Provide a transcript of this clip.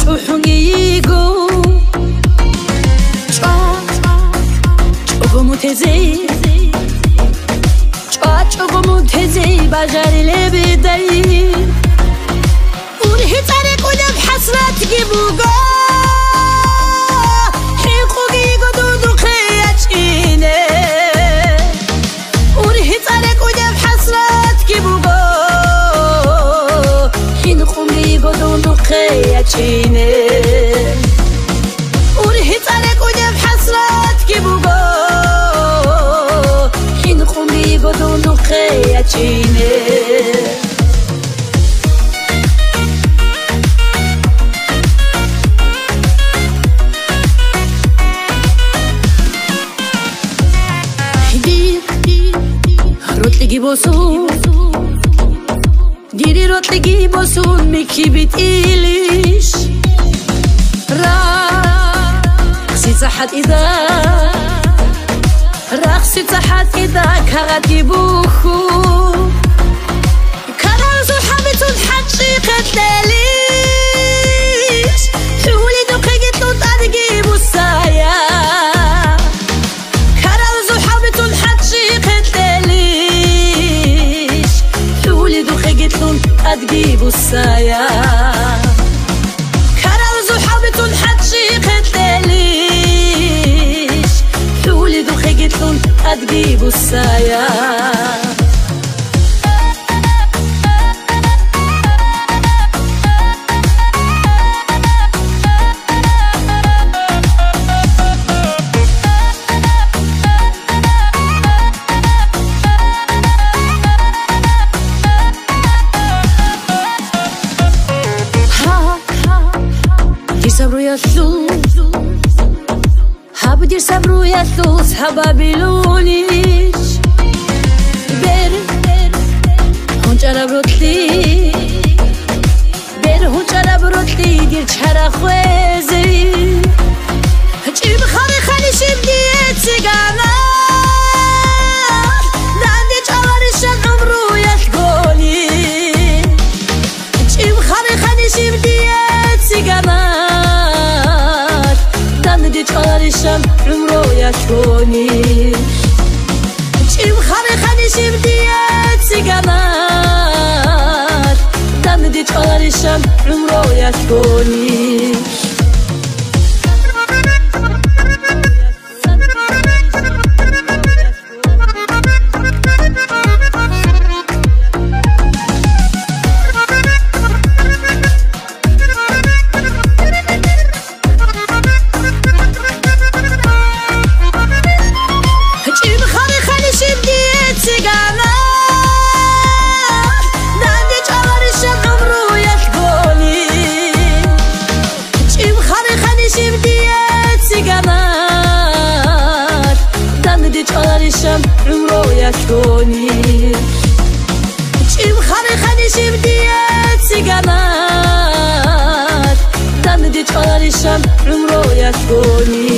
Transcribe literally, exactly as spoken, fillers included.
ჭუჰუნგიგო ჭა ჭოგომუთეზე ჭა ჭოგომუთეზე ბაჟარილები დაი ურჰი წარე ყუდებ ჰასრათ გიბუგო ჰიყუგიგო დუდუ ხეაჭინე ურჰი წარე ყუდებ ჰასრათ გიბუგო ჰიყუგიგო დუდუ ხეაჭინე ურჰი წარე ყუდებ ჰასრათ გიბუგო ჰიყუგიგო დუდუ ხეაჭინე Bosun, diri rotligi bosun mikibit ilish Raxsi zahat ida Raxsi zahat ida kagati buhu Karazu habitul haqiqat lelish Tulidu qigitlu tadgi busaya Karazu habitul haqiqat lelish أدقي بوسايا كراوزو حابتون حتشي قتليش حولي ذو خيقتون أدقي بوسايا Habdir sabru yatlus hababilunish Ber hunchara brotli Ber hunchara brotli dir chara khwezi Chim khari khali shibdi etsigana Dandi chawarishan umru yatgoni Chim khari khali shibdi etsigana چارشم عمرو یکونی چیم خانه خانی شبدیت سیگمت دم دی چارشم عمرو یکونی عمرو يكوني چیم خانه خانی شبدیت سیگمت دم دی چارشم عمرو یکونی